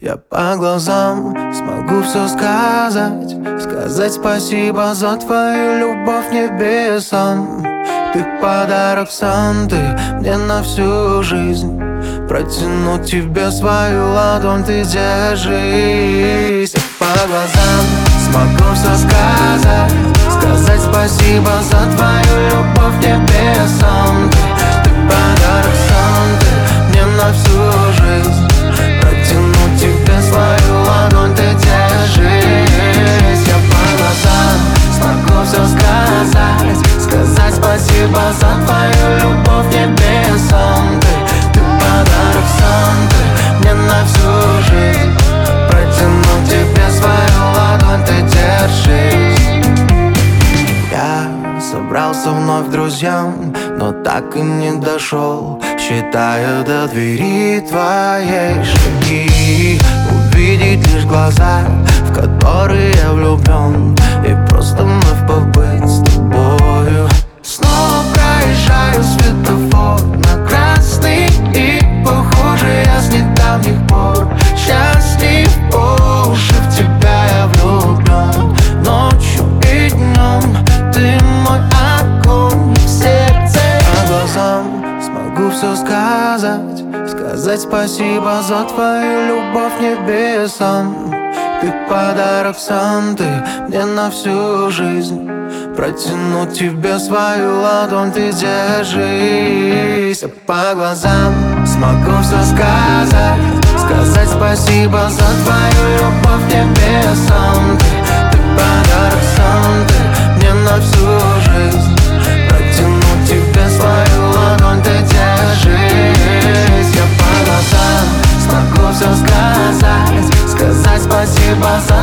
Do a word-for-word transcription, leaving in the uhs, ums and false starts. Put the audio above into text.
Я по глазам смогу все сказать, сказать спасибо за твою любовь небесам. Ты подарок Санты мне на всю жизнь. Протяну тебе свою ладонь, ты держись. Я по глазам смогу все сказать, сказать спасибо за твою любовь небесам. Ты подарок Санты мне на всю жизнь. Протяну тебе свою ладонь, ты держись. Я по глазам смогу все сказать, сказать спасибо за твою любовь небесам. Ты, ты подарок Санты мне на всю жизнь. Протяну тебе свою ладонь, ты держись. Я собрался вновь к друзьям, но так и не дошел, считаю до двери твоей шаги. Увидеть лишь глаза, в которые я влюблен, и просто вновь побыть с тобою. Снова проезжаю светофор на красный, и похоже я с недавних пор счастлив по уши, в тебя я влюблен. Ночью и днем ты мой огонь в сердце. По глазам смогу все сказать, сказать спасибо за твою любовь небесам. Ты подарок Санты мне на всю жизнь. Протяну тебе свою ладонь, ты держись. Я по глазам смогу все сказать, сказать спасибо за твою любовь небесам. Ты, ты подарок Санты мне на всю жизнь. Протяну тебе свою ладонь, ты держись. Я по глазам смогу все сказать, сказать спасибо за